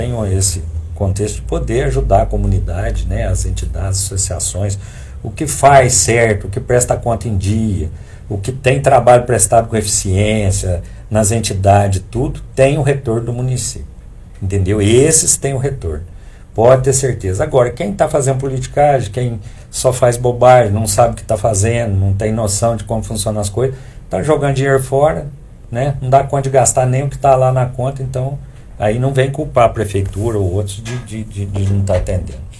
tenham esse contexto de poder ajudar a comunidade, né, as entidades, associações, o que faz certo, o que presta conta em dia, o que tem trabalho prestado com eficiência nas entidades, tudo tem o retorno do município, entendeu? Esses têm o retorno, pode ter certeza. Agora, quem está fazendo politicagem, quem só faz bobagem, não sabe o que está fazendo, não tem noção de como funcionam as coisas, está jogando dinheiro fora, né? Não dá conta de gastar nem o que está lá na conta, então aí não vem culpar a prefeitura ou outros de não estar atendendo.